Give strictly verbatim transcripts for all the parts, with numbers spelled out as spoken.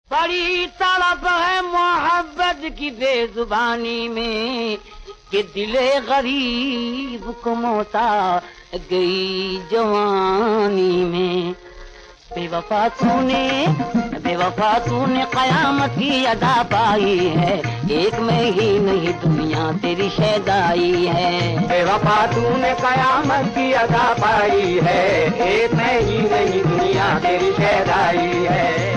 बड़ी तड़प है मोहब्बत की बेजुबानी में कि दिले गरीब को मौता गई जवानी में। बेवफा तूने बेवफा तूने कयामत की अदा पाई है, एक में ही नहीं दुनिया तेरी शैदाई है। बेवफा तूने कयामत की अदा पाई है, एक में ही नहीं दुनिया तेरी शैदाई है।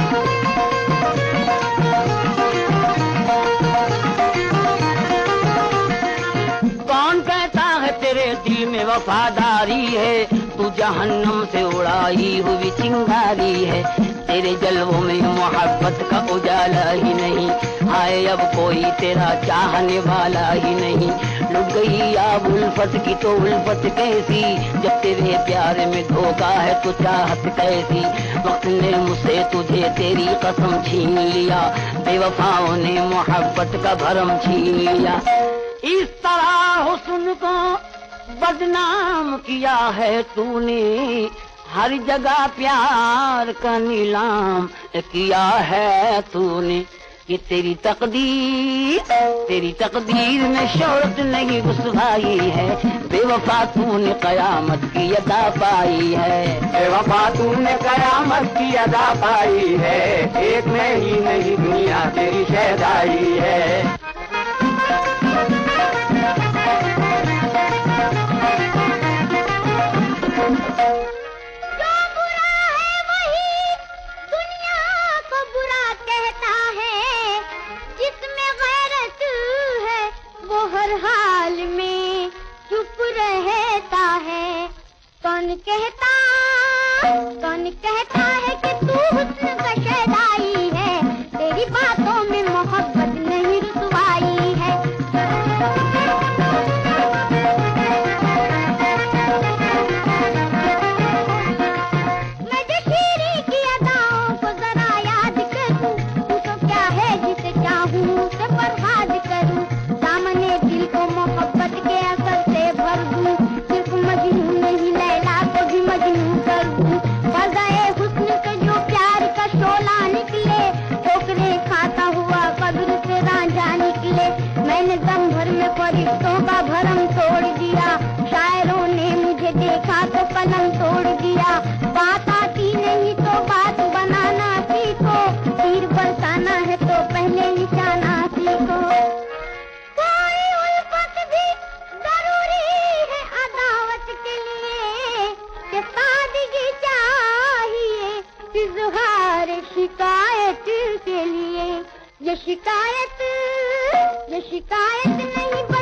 कौन कहता है तेरे दिल में वफादारी है, तू जहन्नम से उड़ाई हुई चिंगारी है। तेरे जलवों में मोहब्बत का उजाला ही नहीं, आए अब कोई तेरा चाहने वाला ही नहीं। लुट गई अब उल्फत की तो उल्फत कैसी, जब तेरे प्यार में धोखा है तो चाहत कैसी। वक्त ने मुझसे तुझे तेरी कसम छीन लिया, बेवफाओं ने मोहब्बत का भरम छीन लिया। इस तरह हुस्न को बदनाम किया है तूने, हर जगह प्यार का नीलाम किया है तूने। ये तेरी तकदीर तेरी तकदीर में शोहरत नहीं रुसवाई है, बेवफा तूने कयामत की अदा पाई है। बेवफा तूने कयामत की अदा पाई है, एक में ही नहीं दुनिया तेरी शैदाई है। हर हाल में चुप रहता है, कौन कहता कौन कहता है कि तू हुस्न का शैदाई है, तेरी बातों में मोहब्बत नहीं रुसवाई है। मैं जो शीरी की अदाओं को जरा याद करूं, तू तो क्या है जिसे चाहूं उसे बर्बाद करूं। सामने दिल को मोहब्बत के असर से भर दूं, सिर्फ मजनू नहीं लैला को भी मजनू कर दूं। बजाए हुस्न के जो प्यार का शोला निकले, ठोकरे खाता हुआ कब्र से रांझा निकले। मैंने दम भर में फरिश्तों का भरम तोड़ दिया, शायरों ने मुझे देखा तो कलम तोड़ दिया। बात आती नहीं तो बात बनाना सीखो, तीर बरसाना है तो पहले निशाना सीखो। इज़हार शिकायत के लिए ये शिकायत ये शिकायत नहीं।